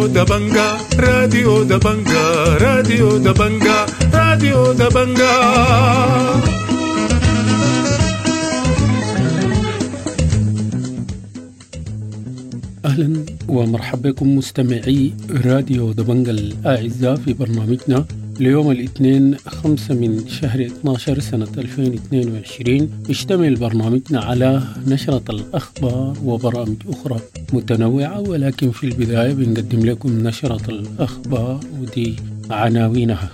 راديو دبنجا راديو دبنجا راديو دبنجا راديو دبنجا. أهلا ومرحبا بكم مستمعي راديو دبنجا الأعزاء في برنامجنا ليوم الاثنين 5 من شهر 12 سنة 2022. يشتمل برنامجنا على نشرة الأخبار وبرامج أخرى متنوعة، ولكن في البداية بنقدم لكم نشرة الأخبار ودي عناوينها.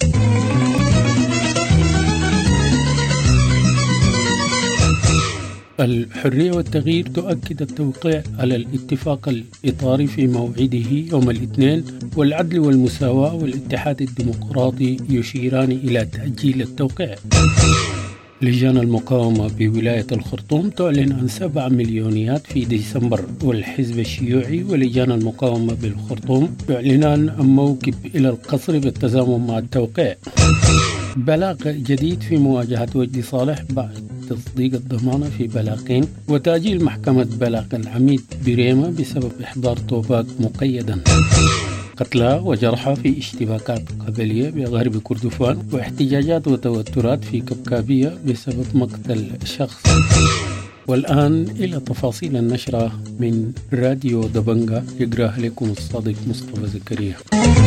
الحرية والتغيير تؤكد التوقيع على الاتفاق الإطاري في موعده يوم الاثنين، والعدل والمساواة والاتحاد الديمقراطي يشيران إلى تأجيل التوقيع. لجان المقاومة بولاية الخرطوم تعلن عن 7 مليونيات في ديسمبر، والحزب الشيوعي ولجان المقاومة بالخرطوم يعلنان عن موكب إلى القصر بالتزامن مع التوقيع. بلاغ جديد في مواجهة وجدي صالح بعد تصديق الضمانة في بلاغين، وتأجيل محكمة بلاغ العميد بريمة بسبب إحضار توباك مقيدا. قتلى وجرحى في اشتباكات قبلية بغرب كردفان، واحتجاجات وتوترات في كبكابية بسبب مقتل شخص. والآن إلى تفاصيل النشرة من راديو دبنجا، يقرأها لكم الصادق مصطفى زكريا.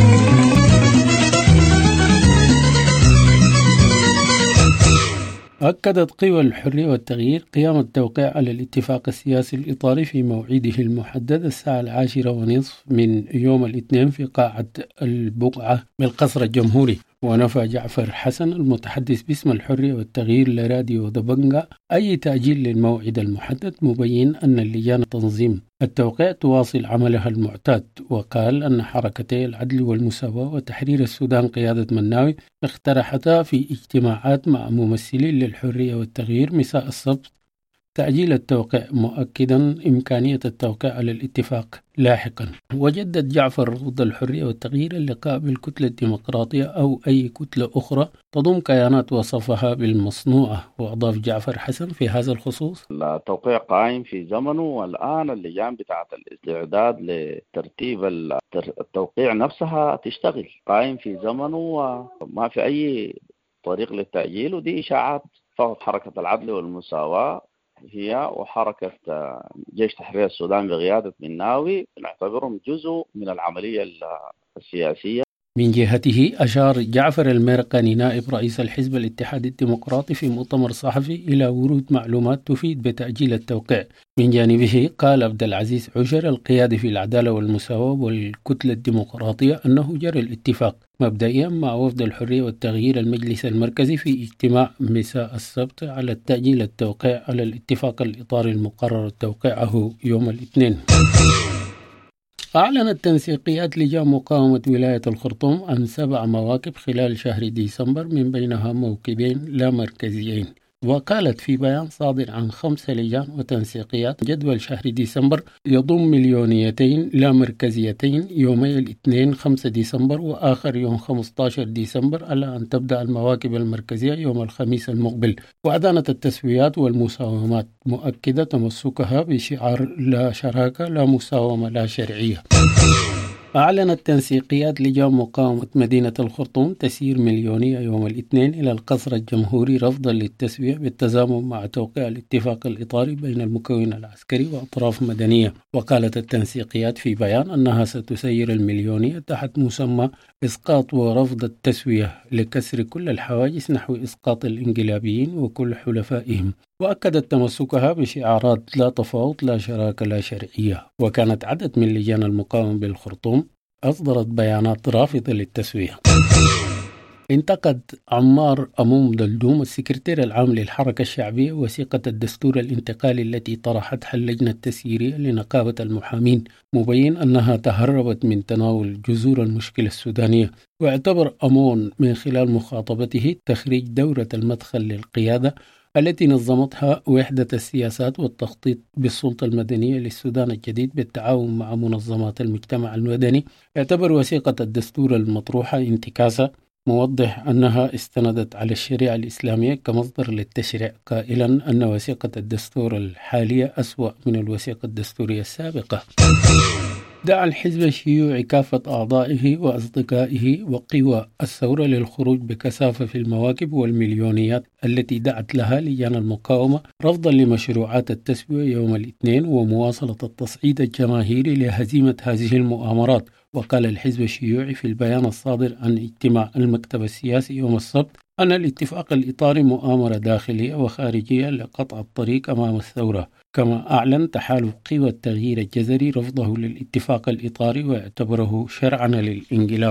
أكدت قوى الحرية والتغيير قيام التوقيع على الاتفاق السياسي الإطاري في موعده المحدد الساعة 10:30 من يوم الاثنين في قاعة البقعة بالقصر الجمهوري. ونفى جعفر حسن المتحدث باسم الحرية والتغيير لراديو دبنجا أي تأجيل للموعد المحدد، مبين أن اللجان تنظيم التوقيع تواصل عملها المعتاد. وقال أن حركتي العدل والمساواة وتحرير السودان قيادة مناوي اقترحتا في اجتماعات مع ممثلين للحرية والتغيير مساء السبت تأجيل التوقيع، مؤكدا إمكانية التوقيع على الاتفاق لاحقا. وجدد جعفر رفض الحرية والتغيير اللقاء بالكتلة الديمقراطية أو أي كتلة أخرى تضم كيانات وصفها بالمصنوعة. وأضاف جعفر حسن في هذا الخصوص: التوقيع قائم في زمنه، والآن اللجان بتاعة الاستعداد لترتيب التوقيع نفسها تشتغل قائم في زمنه، وما في أي طريق للتأجيل. ودي إشاعات فقط. حركة العدل والمساواة هي وحركة جيش تحرير السودان بقيادة مناوي نعتبرهم جزء من العملية السياسية. من جهته أشار جعفر المرقاني نائب رئيس الحزب الاتحاد الديمقراطي في مؤتمر صحفي إلى ورود معلومات تفيد بتأجيل التوقيع. من جانبه قال عبد العزيز عشر القيادي في العدالة والمساواة والكتلة الديمقراطية أنه جرى الاتفاق مبدئيا مع وفد الحرية والتغيير المجلس المركزي في اجتماع مساء السبت على تأجيل التوقيع على الاتفاق الإطاري المقرر توقيعه يوم الاثنين. أعلنت تنسيقيات لجان مقاومة ولاية الخرطوم عن 7 مواكب خلال شهر ديسمبر، من بينها موكبين لا مركزيين. وقالت في بيان صادر عن 5 لجان وتنسيقيات جدول شهر ديسمبر يضم مليونيتين لا مركزيتين يومي الاثنين 5 ديسمبر وآخر يوم 15 ديسمبر، على أن تبدأ المواكب المركزية يوم الخميس المقبل. وأدانت التسويات والمساومات مؤكدة تمسكها بشعار لا شراكة لا مساومة لا شرعية. أعلنت تنسيقيات لجان مقاومة مدينة الخرطوم تسيير مليونية يوم الاثنين إلى القصر الجمهوري رفضا للتسوية بالتزامن مع توقيع الاتفاق الإطاري بين المكون العسكري وأطراف مدنية. وقالت التنسيقيات في بيان أنها ستسير المليونية تحت مسمى إسقاط ورفض التسوية لكسر كل الحواجز نحو إسقاط الإنقلابيين وكل حلفائهم. وأكدت تمسكها بشعارات لا تفاوض لا شراكة لا شرعية. وكانت عدد من لجان المقاومة بالخرطوم أصدرت بيانات رافضة للتسوية. انتقد عمار أموم دلدوم السكرتير العام للحركة الشعبية وثيقة الدستور الانتقالي التي طرحتها اللجنة التسييرية لنقابة المحامين، مبين أنها تهربت من تناول جذور المشكلة السودانية. واعتبر أمون من خلال مخاطبته تخريج دورة المدخل للقيادة التي نظمتها وحدة السياسات والتخطيط بالسلطة المدنية للسودان الجديد بالتعاون مع منظمات المجتمع المدني، اعتبر وثيقة الدستور المطروحة انتكاسة، موضح أنها استندت على الشريعة الإسلامية كمصدر للتشريع، قائلا أن وثيقة الدستور الحالية أسوأ من الوثيقة الدستورية السابقة. دعا الحزب الشيوعي كافة أعضائه وأصدقائه وقوى الثورة للخروج بكثافة في المواكب والمليونيات التي دعت لها لجان المقاومة رفضا لمشروعات التسوية يوم الاثنين ومواصلة التصعيد الجماهيري لهزيمة هذه المؤامرات. وقال الحزب الشيوعي في البيان الصادر عن اجتماع المكتب السياسي يوم السبت أن الاتفاق الإطاري مؤامرة داخلية وخارجية لقطع الطريق أمام الثورة، كما أعلن تحالف قوى التغيير الجذري رفضه للاتفاق الإطاري واعتبره شرعنة للانقلاب.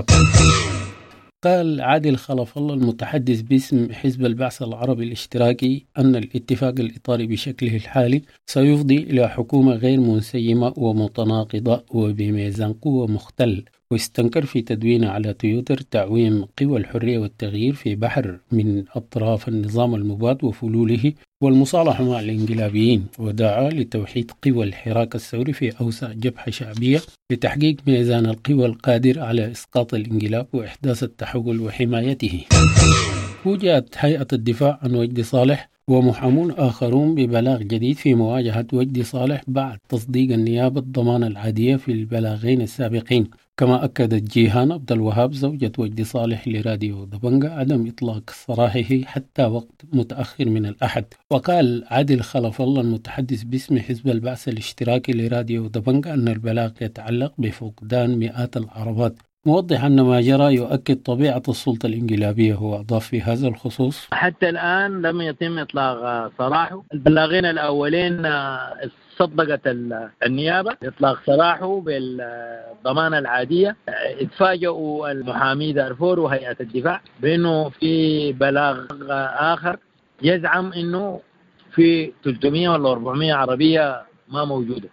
قال عادل خلف الله المتحدث باسم حزب البعث العربي الاشتراكي أن الاتفاق الإطاري بشكله الحالي سيفضي إلى حكومة غير منسجمة ومتناقضة وبميزان قوة مختل، واستنكر في تدوينه على تويتر تعويم قوى الحرية والتغيير في بحر من أطراف النظام المباد وفلوله والمصالحة مع الانقلابيين، ودعا لتوحيد قوى الحراك الثوري في أوسع جبهة شعبية لتحقيق ميزان القوى القادر على إسقاط الانقلاب وإحداث التحول وحمايته. وجهت هيئة الدفاع عن وجدي صالح ومحامون آخرون ببلاغ جديد في مواجهة وجدي صالح بعد تصديق النيابة الضمان العادية في البلاغين السابقين. كما أكدت جيهان عبد الوهاب زوجة وجدي صالح لراديو دبنجة عدم إطلاق سراحه حتى وقت متأخر من الأحد. وقال عادل خلف الله المتحدث باسم حزب البعث الاشتراكي لراديو دبنجة أن البلاغ يتعلق بفقدان مئات العربات، موضح أن ما جرى يؤكد طبيعة السلطة الانقلابية. وأضاف في هذا الخصوص: حتى الآن لم يتم إطلاق سراحه. البلاغين الأولين صدقت النيابة إطلاق سراحه بالضمانة العادية. اتفاجئوا المحامي دارفور وهيئة الدفاع بأنه في بلاغ آخر يزعم أنه في 300 ولا 400 عربية ما موجودة.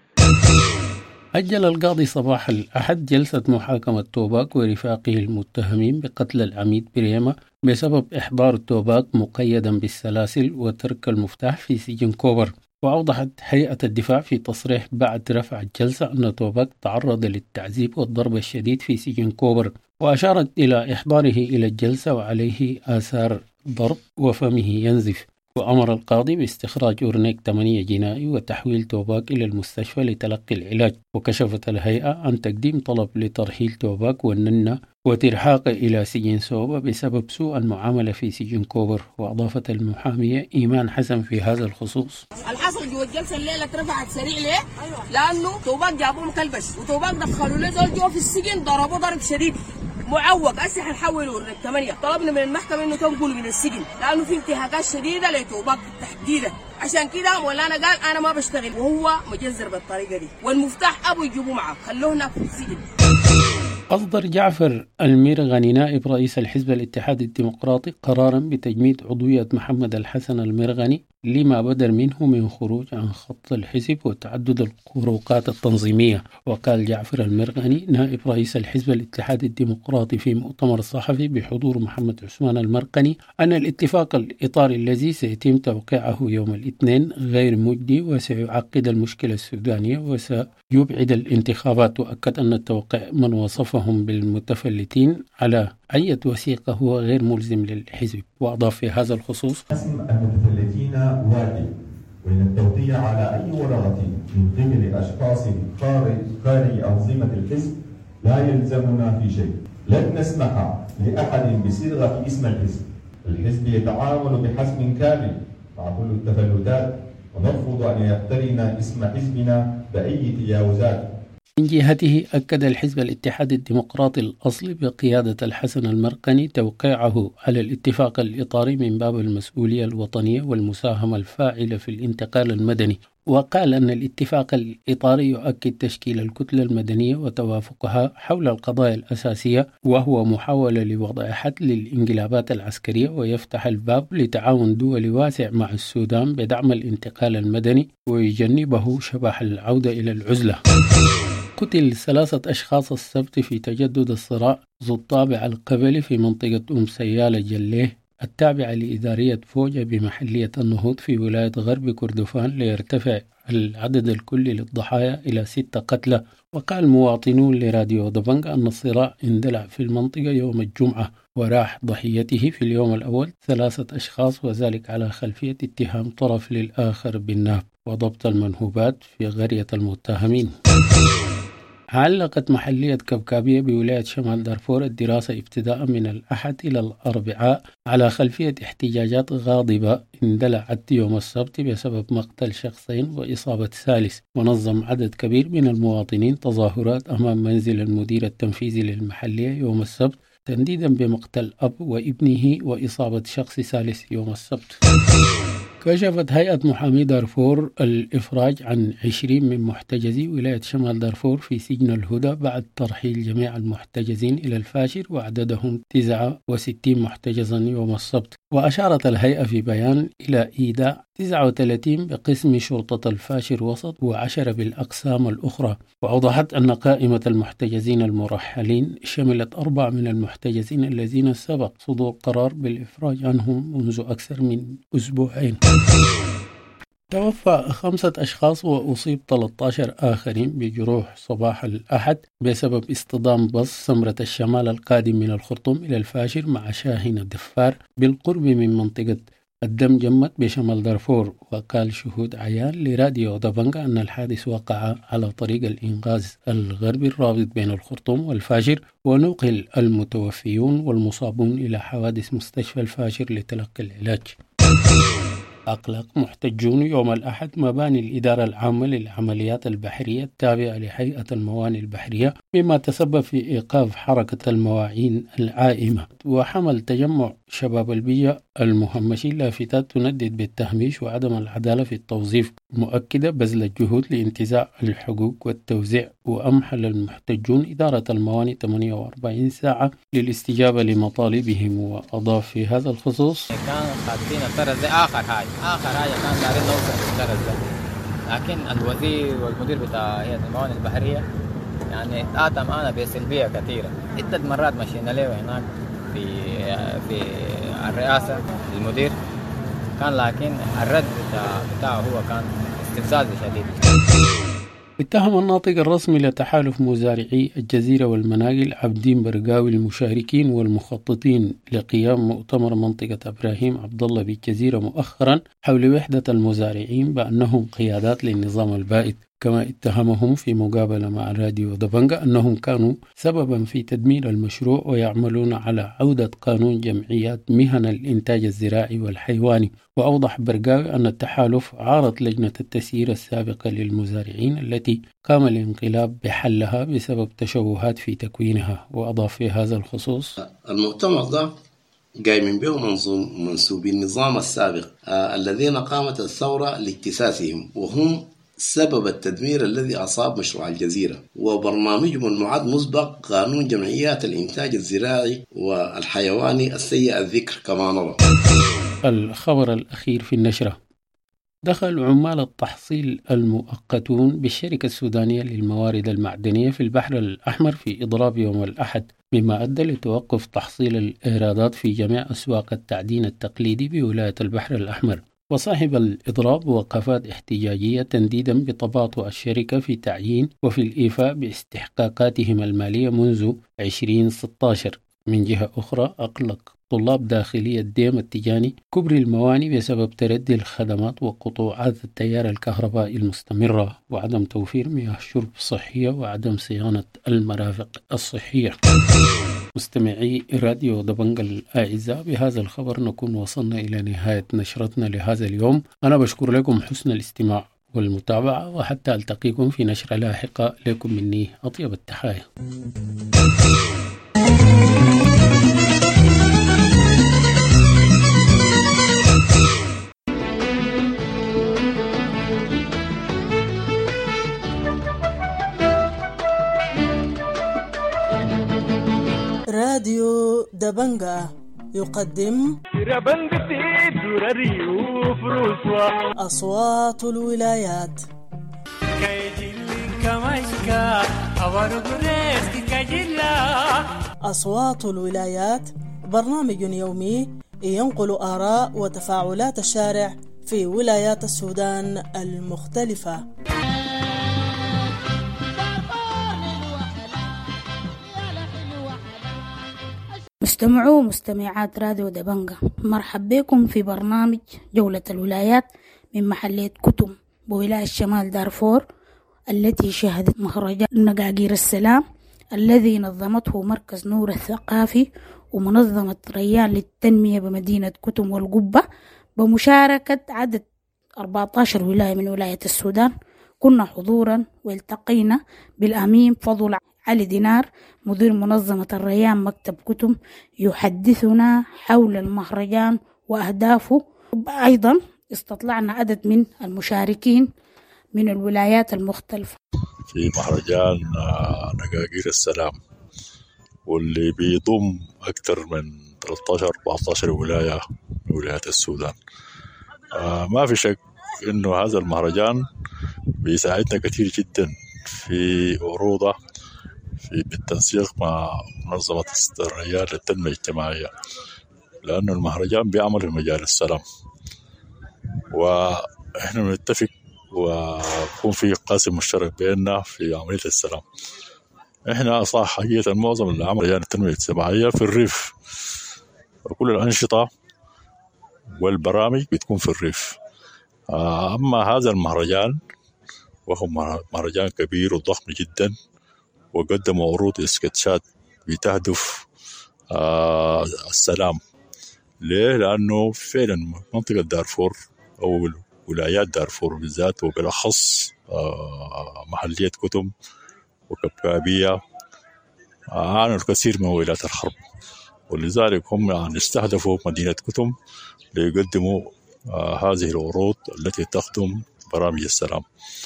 أجل القاضي صباح الأحد جلسة محاكمة توباك ورفاقه المتهمين بقتل العميد بريمة بسبب إحضار توباك مقيدا بالسلاسل وترك المفتاح في سجن كوبر. وأوضحت هيئة الدفاع في تصريح بعد رفع الجلسة أن توباك تعرض للتعذيب والضرب الشديد في سجن كوبر، وأشارت إلى إحضاره إلى الجلسة وعليه آثار ضرب وفمه ينزف. وأمر القاضي باستخراج أورنيك 8 جنائي وتحويل توباك إلى المستشفى لتلقي العلاج. وكشفت الهيئة عن تقديم طلب لترحيل توباك والننة وترحاقه إلى سجن سوبا بسبب سوء المعاملة في سجن كوبر. وأضافت المحامية إيمان حسن في هذا الخصوص: الحصل جوا الجلسة الليلة اترفعت سريع ليه؟ لأنه توباك جابوه مكلبش وتوباك دخلوا له زول جوا في السجن ضربوه ضرب شديد معوق. هسه حنحوله ل 8. طلبنا من المحكمة انه تنقله من السجن لانه في انتهاكات شديدة لتوباك تحديدا. عشان كده مولانا قال انا ما بشتغل وهو مجزر بالطريقة دي، والمفتاح ابو يجيبوه معه خلوه هناك في السجن. أصدر جعفر المرغني نائب رئيس الحزب الاتحاد الديمقراطي قرارا بتجميد عضوية محمد الحسن المرغني لما بدر منه من خروج عن خط الحزب وتعدد الخروقات التنظيمية. وقال جعفر المرغني نائب رئيس الحزب الاتحاد الديمقراطي في مؤتمر صحفي بحضور محمد عثمان المرقني أن الاتفاق الإطاري الذي سيتم توقيعه يوم الاثنين غير مجدي وسيعقد المشكلة السودانية وسيبعد الانتخابات. وأكد أن التوقيع من وصفهم بالمتفلتين على أي وثيقة هو غير ملزم للحزب. وأضاف في هذا الخصوص: اسم المتفلتين واجب، وإن التوقيع على أي ورقة من قبل أشخاص خارج أنظمة الحزب لا يلزمنا في شيء. لن نسمح لأحد بصيغة اسم الحزب. الحزب يتعامل بحزم كامل مع كل التفلتات، ونرفض أن يقترن اسم حزبنا بأي تجاوزات. من جهته أكد الحزب الاتحاد الديمقراطي الأصلي بقيادة الحسن المرقني توقيعه على الاتفاق الإطاري من باب المسؤولية الوطنية والمساهمة الفاعلة في الانتقال المدني. وقال أن الاتفاق الإطاري يؤكد تشكيل الكتلة المدنية وتوافقها حول القضايا الأساسية، وهو محاولة لوضع حد للانقلابات العسكرية ويفتح الباب لتعاون دولي واسع مع السودان بدعم الانتقال المدني ويجنبه شبح العودة إلى العزلة. قتل 3 أشخاص السبت في تجدد الصراع ذو الطابع القبلي في منطقة أم سيالة جليه التابعة لإدارية فوجة بمحلية النهوض في ولاية غرب كردفان، ليرتفع العدد الكلي للضحايا إلى 6 قتلى. وقال مواطنون لراديو دبنج أن الصراع اندلع في المنطقة يوم الجمعة، وراح ضحيته في اليوم الأول 3 أشخاص، وذلك على خلفية اتهام طرف للآخر بالنهب وضبط المنهوبات في قرية المتهمين. علقت محلية كبكابية بولاية شمال دارفور الدراسة ابتداء من الأحد إلى الأربعاء على خلفية احتجاجات غاضبة اندلعت يوم السبت بسبب مقتل شخصين وإصابة ثالث، ونظم عدد كبير من المواطنين تظاهرات أمام منزل المدير التنفيذي للمحلية يوم السبت تنديدا بمقتل أب وابنه وإصابة شخص ثالث يوم السبت. كشفت هيئة محامي دارفور الإفراج عن 20 من محتجزي ولاية شمال دارفور في سجن الهدى بعد ترحيل جميع المحتجزين إلى الفاشر وعددهم 69 محتجزا يوم السبت. وأشارت الهيئة في بيان إلى إيداع 39 بقسم شرطة الفاشر وسط و10 بالأقسام الأخرى. وأوضحت أن قائمة المحتجزين المرحلين شملت 4 من المحتجزين الذين سبق صدور قرار بالإفراج عنهم منذ أكثر من أسبوعين. توفى 5 أشخاص وأصيب 13 آخرين بجروح صباح الأحد بسبب اصطدام باص سمرة الشمال القادم من الخرطوم إلى الفاشر مع شاهين الدفار بالقرب من منطقة الدم جمت بشمال دارفور. وقال شهود عيان لراديو دبنجا أن الحادث وقع على طريق الإنقاذ الغربي الرابط بين الخرطوم والفاشر، ونقل المتوفيون والمصابون إلى حوادث مستشفى الفاشر لتلقي العلاج. أقلق محتجون يوم الأحد مباني الإدارة العامة للعمليات البحرية التابعة لهيئة الموانئ البحرية، مما تسبب في إيقاف حركة المواعين العائمة. وحمل تجمع شباب البيئة المهمشي لافتات تندد بالتهميش وعدم العدالة في التوظيف، مؤكدة بذل الجهود لانتزاع الحقوق والتوزيع. وأمحل المحتجون إدارة الموانئ 48 ساعة للاستجابة لمطالبهم. وأضاف في هذا الخصوص: كان خاطين الطرز ده آخر حاجة كان دارين نوصل للطرز ده، لكن الوزير والمدير بتاع هيئة الموانئ البحرية يعني اتأتى معنا بسلبية كثيرة. عدة مرات مشينا له هناك في الرئاسة المدير كان، لكن الرد بتاعه هو كان استفزاز شديد. اتهم الناطق الرسمي لتحالف مزارعي الجزيرة والمناقل عبدين برقاوي المشاركين والمخططين لقيام مؤتمر منطقة إبراهيم عبد الله بالجزيرة مؤخرا حول وحدة المزارعين بأنهم قيادات للنظام البائد. كما اتهمهم في مقابلة مع راديو دبنجا أنهم كانوا سببا في تدمير المشروع ويعملون على عودة قانون جمعيات مهن الإنتاج الزراعي والحيواني. وأوضح برقاوي أن التحالف عارض لجنة التسيير السابقة للمزارعين التي قام الانقلاب بحلها بسبب تشوهات في تكوينها. وأضاف في هذا الخصوص: المؤتمر ده جاي من به منسوبي النظام السابق الذين قامت الثورة لاكتساسهم، وهم سبب التدمير الذي أصاب مشروع الجزيرة، وبرنامجهم المعد مسبق قانون جمعيات الإنتاج الزراعي والحيواني السيء الذكر كما نرى. الخبر الأخير في النشرة: دخل عمال التحصيل المؤقتون بالشركة السودانية للموارد المعدنية في البحر الأحمر في إضراب يوم الأحد، مما أدى لتوقف تحصيل الإيرادات في جميع أسواق التعدين التقليدي بولاية البحر الأحمر. وصاحب الإضراب وقفات احتجاجية تنديدا بتباطؤ الشركة في تعيين وفي الإيفاء باستحقاقاتهم المالية منذ 2016. من جهة أخرى أقلق طلاب داخلية ديم التجاني كبري الموانئ بسبب تردي الخدمات وقطوعات التيار الكهربائي المستمرة وعدم توفير مياه شرب صحية وعدم صيانة المرافق الصحية. مستمعي راديو دبنجا الأعزاء، بهذا الخبر نكون وصلنا إلى نهاية نشرتنا لهذا اليوم. أنا بشكر لكم حسن الاستماع والمتابعة، وحتى ألتقيكم في نشرة لاحقة. لكم مني أطيب التحايا. راديو دبنجا يقدم أصوات الولايات. أصوات الولايات برنامج يومي ينقل آراء وتفاعلات الشارع في ولايات السودان المختلفة. مستمعو ومستمعات راديو دبنجا، مرحب بكم في برنامج جولة الولايات من محلية كتم بولاية شمال دارفور التي شهدت مهرجان نقاقير السلام الذي نظمته مركز نور الثقافي ومنظمة ريان للتنمية بمدينة كتم والقبة بمشاركة عدد 14 ولاية من ولاية السودان. كنا حضورا والتقينا بالأمين فضل علي دينار مدير منظمة الريان مكتب كتم يحدثنا حول المهرجان وأهدافه. أيضا استطلعنا عدد من المشاركين من الولايات المختلفة في مهرجان نقاقير السلام، واللي بيضم أكثر من 13-14 ولاية من ولايات السودان. ما في شك إنه هذا المهرجان بيساعدنا كثير جدا في عروضه بالتنسيق مع منظمة الريان للتنمية الاجتماعية، لأنه المهرجان بيعمل في مجال السلام، وإحنا بنتفق ويكون في قاسم مشترك بيننا في عملية السلام. إحنا صح حقيقة معظم العمل ريان التنمية الاجتماعية في الريف، وكل الأنشطة والبرامج بتكون في الريف. أما هذا المهرجان وهو مهرجان كبير وضخم جدا، وقدموا عروض اسكتشات بتهدف السلام. ليه؟ لأنه فعلا منطقة دارفور أو ولايات دارفور بالذات وبالأخص محلية كتم وكبكابية عانوا الكثير من ويلات الحرب، ولذلك هم يعني استهدفوا مدينة كتم ليقدموا هذه العروض التي تخدم برامج السلام.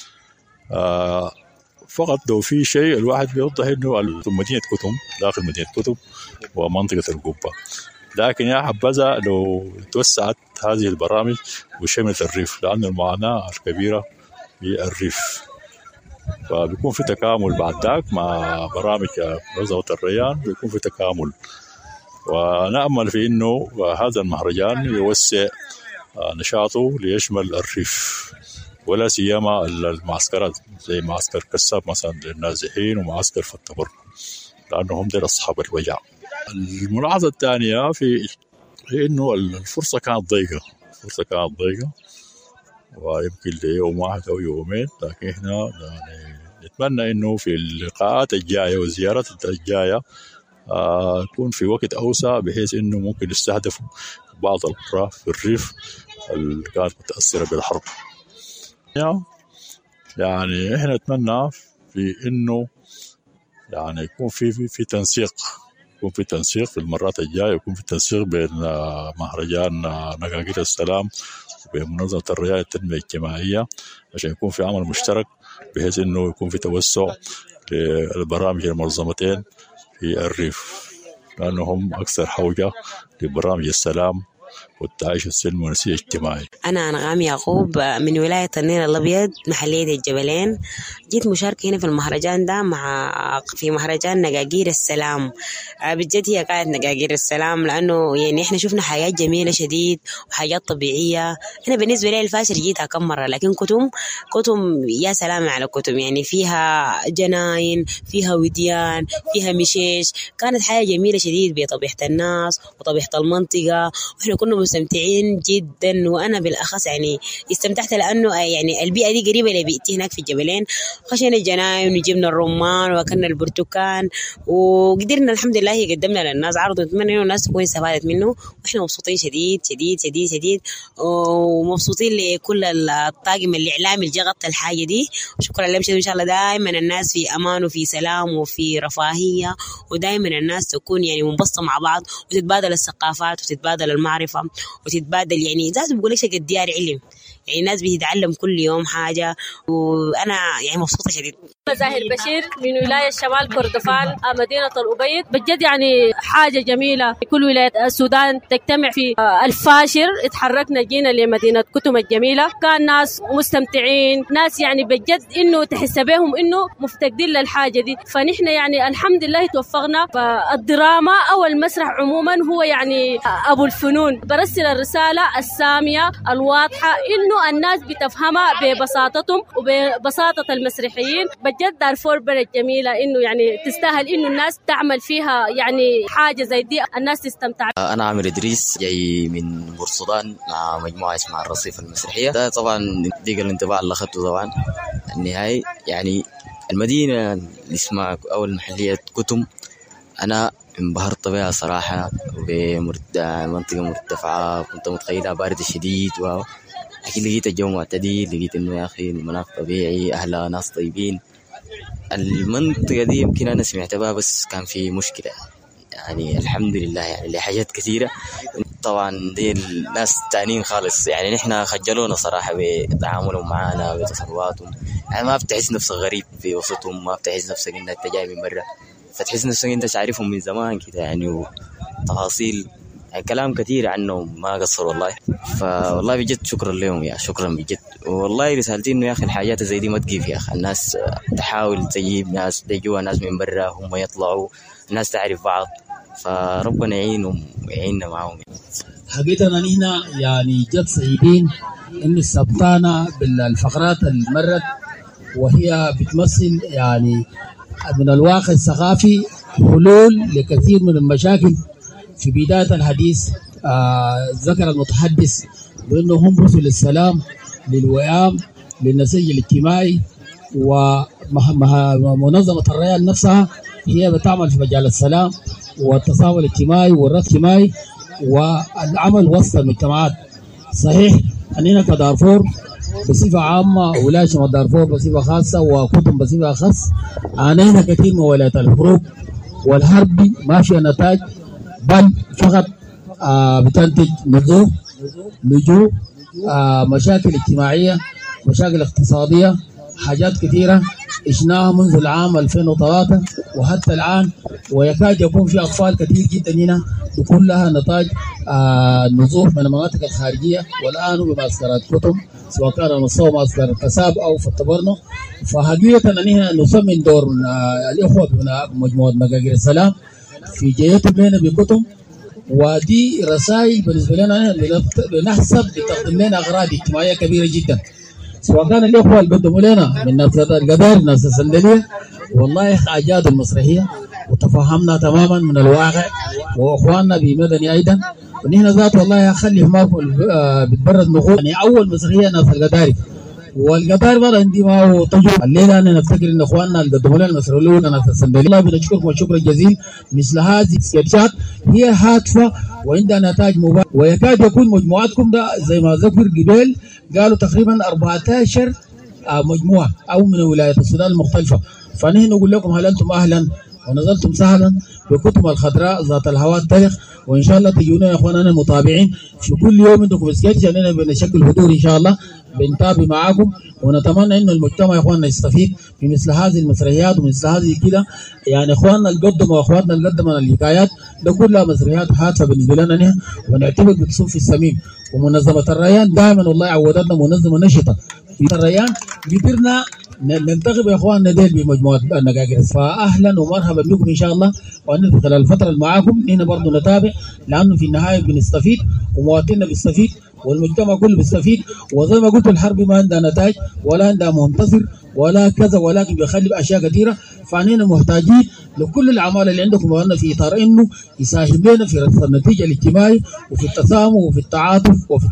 فقط لو في شيء الواحد بيوضح انه مدينة كتم داخل مدينة كتم ومنطقة القبة، لكن يا حبذا لو توسعت هذه البرامج وشملت الريف، لأن المعاناة الكبيرة هي الريف، فبيكون في تكامل بعد ذاك مع برامج منظمة الريان، بيكون في تكامل. ونأمل في انه هذا المهرجان يوسع نشاطه ليشمل الريف، ولا سيما المعسكرات زي معسكر كساب مثلا للنازحين ومعسكر فتبر، لأنهم دول أصحاب الوجع. الملاحظة الثانية هي إنه الفرصة كانت ضيقة، ويمكن ليوم واحد أو يومين، لكن إحنا يعني نتمنى إنه في اللقاءات الجاية والزيارات الجاية يكون في وقت أوسع، بحيث إنه ممكن يستهدفوا بعض القرى في الريف اللي كانت متأثرة بالحرب. يعني إحنا نتمنى في إنه يعني يكون في تنسيق في المرات الجاية، يكون في تنسيق بين مهرجان نقاقير السلام وبين منظمة الريان للتنمية الاجتماعية، عشان يكون في عمل مشترك، بحيث إنه يكون في توسع للبرامج المنظمتين في الريف، لأنهم أكثر حوجة لبرامج السلام والتعايش السلمي والنسيج الاجتماعي. أنا أنغام يعقوب من ولاية النيل الأبيض محلية الجبلين. جيت مشاركة هنا في المهرجان ده في مهرجان نقاقير السلام. بجد هي كانت نقاقير السلام، لأنه يعني إحنا شفنا حياة جميلة شديد وحاجات طبيعية. أنا بالنسبة لي الفاشر جيتها كم مرة، لكن كتم يا سلام على كتم، يعني فيها جناين، فيها وديان، فيها مشيش. كانت حياة جميلة شديد بطبيعة الناس وطبيعة المنطقة، وإحنا كنا مستمتعين جدا. وأنا بالأخص يعني استمتعت لأنه يعني البيئة دي قريبة لبيئتي هناك في الجبلين. خشينا الجناين وجبنا الرمان وأكلنا البرتقال، وقدرنا الحمد لله قدمنا للناس عرض، نتمنى إنه الناس تكون استفادت منه. وإحنا مبسوطين شديد شديد شديد شديد، ومبسوطين لكل الطاقم الإعلامي اللي جغط الحاجة دي. وشكرا لهم شديد. إن شاء الله دائما الناس في أمان وفي سلام وفي رفاهية، ودائما الناس تكون يعني منبسطة مع بعض، وتتبادل الثقافات وتتبادل المعرفة وتتبادل يعني ذات بقول لك شيء ديار علم، يعني الناس بتتعلم كل يوم حاجة، وأنا يعني مبسوطة شديد. زاهر بشير من ولاية شمال كردفان مدينة الأبيض. بجد يعني حاجة جميلة، كل ولاية السودان تجتمع في الفاشر. اتحركنا جينا لمدينة كتم الجميلة، كان ناس مستمتعين، ناس يعني بجد إنه تحس بهم إنه مفتقدين للحاجة دي. فنحن يعني الحمد لله توفقنا. فالدراما أو المسرح عموما هو يعني أبو الفنون. برسل الرسالة السامية الواضحة إنه الناس بتفهمها ببساطتهم وببساطة المسرحيين. بجد دارفور بلد جميلة، إنه يعني تستاهل إنه الناس تعمل فيها يعني حاجة زي دي الناس تستمتع. أنا عامر إدريس جاي من بورسودان مع مجموعة اسمها الرصيف المسرحية. ده طبعا ديك الانطباع اللي أخذته طبعا النهاية. يعني المدينة اللي اسمها أو المحلية كتم أنا انبهرت بها صراحة، بمنطقة مرتفعة كنت متخيلها باردة شديد لكن لقيت الجو معتدل، لقيت إنه يا أخي المناخ طبيعي، أهلها ناس طيبين. المنطقة دي يمكن أنا سمعت بها بس كان في مشكلة، يعني الحمد لله يعني لحاجات كثيرة. طبعا دي الناس تانيين خالص، يعني نحن خجلونا صراحة بتعاملهم معنا بتصرفاتهم، يعني ما بتحس نفسك غريب في وسطهم، ما بتحس نفسك إنك أنت جاي من برا، فتحس نفسك أنت تعرفهم من زمان كده يعني، وتفاصيل يعني كلام كثير عنهم ما قصر والله. فوالله بجد شكرا لهم يا شكرا بجد. والله رسالتي إنه يا أخي الحاجات زي دي ما تقيف يا أخي، الناس تحاول تجيب ناس تجوا ناس من برا هم يطلعوا، الناس تعرف بعض، فربنا يعينهم ويعيننا معهم. حقيقة هنا يعني جد سعيدين إن السبتانة بالفقرات المرت، وهي بتمثل يعني من الواقع الثقافي حلول لكثير من المشاكل. في بداية الحديث ذكر المتحدث بأنه هم رسل السلام للوئام للنسيج الاجتماعي، ومنظمة الريان نفسها هي بتعمل في مجال السلام والتصاوي الاجتماعي والربط الاجتماعي والعمل وسط المجتمعات. صحيح أننا كدارفور بصفة عامة، ولاية شمال دارفور بصفة خاصة، وكتم بصفة خاص، عانينا كثير من ولايات الحروب والحرب ما فيها نتاج، بل فقط بتنتج لجوء مشاكل اجتماعية، مشاكل اقتصادية، حاجات كثيرة عشناها منذ العام 2003 وحتى الآن، ويكاد يكون في أطفال كثير جدا هنا يكون لها نتاج نزوح من المناطق الخارجية والآن بمعسكرات كتم، سواء كان مستوى معسكر الكساب أو في التبرنو. فحقيقة أننا نثمن دور الإخوة بمجموعة مجاجر السلام في جيتهم لنا بكتم، ودي رسائل بالنسبة لنا بنحسب بتقدم لنا أغراض اجتماعية كبيرة جدا، سواء كان الإخوة اللي قدموا لنا من ناس القدار ناس السندلية. والله أجادوا المسرحية وتفهمنا تماما من الواقع، وأخواننا بمدني أيضا، ونحن ذات والله أخلي ما بتبرد نقول يعني أول مسرحية ناس القداري، والقطار برا عندي ما هو تجربة. الليلة أنا نفتكر إن إخواننا اللي قدموا لنا المسرحية الأولى ناس السندلية، الله بنشكركم الشكر الجزيل. مثل هذه السكتشات هي هادفة وعندها نتاج مباشر، ويكاد يكون مجموعاتكم ده زي ما ذكر قبل قالوا تقريبا 14 مجموعة أو من ولايات السودان المختلفة. فنحن نقول لكم هل أنتم أهلا ونزلتم سهلا بكتم الخضراء ذات الهواء التاريخ، وإن شاء الله تجونا يا إخواننا المتابعين في كل يوم عندكم سكتش، أننا بنشكل حضور إن شاء الله بنتابع معاكم، ونتمنى إنه المجتمع يا إخواننا يستفيد من مثل هذه المسرحيات ومثل هذه كده. يعني إخواننا اللي قدموا وأخواتنا اللي قدموا الحكايات ده كلها مسرحيات هادفة بالنسبة لنا نحن، ونعتبر بتصب في السميم. ومنظمة الريان دائما والله عودتنا منظمة نشطة في الريان، قدرنا ننتخب يا اخواننا ديل بمجموعه النقاقر. فاهلا ومرحبا بكم ان شاء الله، وان خلال الفتره اللي معاكم هنا برضه نتابع، لانه في النهايه بنستفيد ومواطننا بيستفيد والمجتمع كله بيستفيد. وزي ما قلت الحرب ما عندها نتائج ولا عندها منتصر ولا كذا، ولكن بيخلي اشياء كثيره. فعنينا محتاجين لكل الاعمال اللي عندكم وانا في اطار انه يساهم لنا في رصد النتيجه الاجتماعي وفي التسامح وفي التعاطف وفي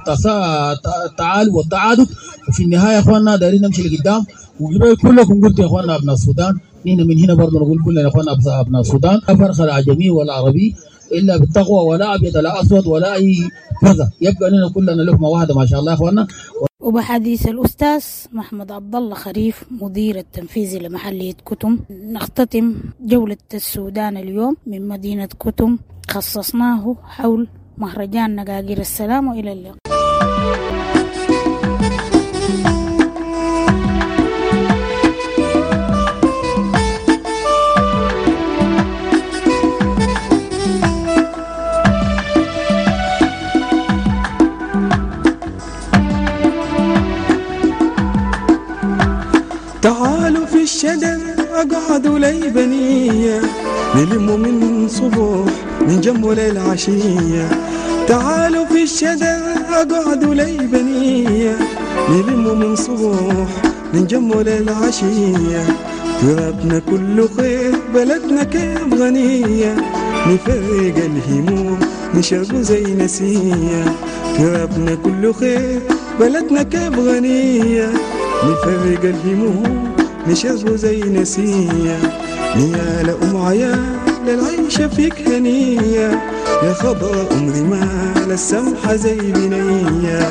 التعالي والتعادل. وفي النهايه يا اخواننا دايرين نمشي لقدام. وقبل كلكم قلت يا اخواننا ابناء السودان، من هنا برضه نقول كلنا يا اخواننا ابناء السودان، لا فرق العجمي ولا عربي الا بالتقوى، ولا ابيض لا اسود ولا اي كذا، يبقى لنا كلنا لقمه واحده ما شاء الله يا اخواننا. وبحديث الأستاذ محمد عبد الله خريف مدير التنفيذي لمحلية كتم، نختتم جولة السودان اليوم من مدينة كتم، خصصناه حول مهرجان نقاقير السلام، وإلى اللقاء. تعالوا في الشجر أقعدوا لي بنية، نلم من صبح من جنب للعشية. تعالوا في الشجر أقعدوا لي بنية، نلم من صبح من جنب للعشية. ترابنا كله خير بلدنا كيف غنية نفرق الهموم نشربه زي نسية ترابنا كله خير بلدنا كيف غنية نفرق الهموم نشربه زي نسية نيال أم عيال العيشة فيك هنية يا خضرة أمري ما للسمحة زي بنية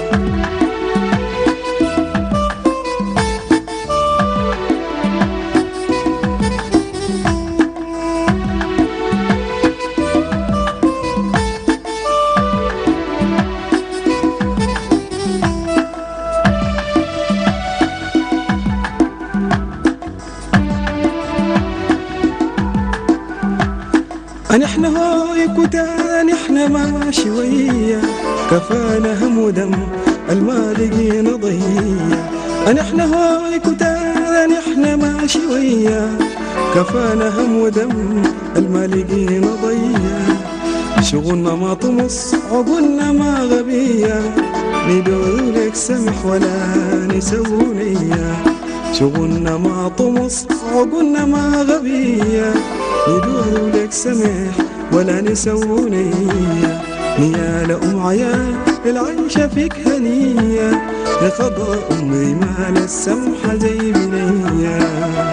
نحن هاي كتان احنا ما شوية كفانا هم ودم المالقين ضية نحن هاي كتان احنا ما شوية كفانا هم ودم المالقين ضية شغلنا ما طمس عقولنا ما غبية ندور لك سمح ولا نسوي نية شغلنا ما طمس عقولنا ما غبية ندور لك سمح ولا نسوي نية نيال أم عيال العيشة فيك هنية يا خضر أمي ما للسمحة زي بنية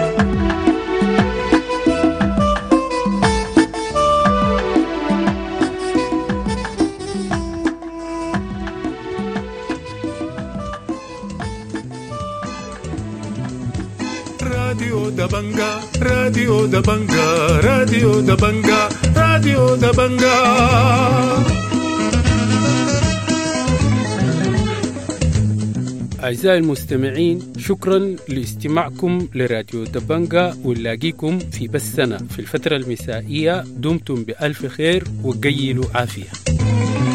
راديو دبنجا راديو دبنجا راديو دبنجا راديو دبنجا أعزائي المستمعين، شكرا لاستماعكم لراديو دبنجا، ونلاقيكم في بثنا في الفترة المسائية. دمتم بألف خير وقيلوا عافية.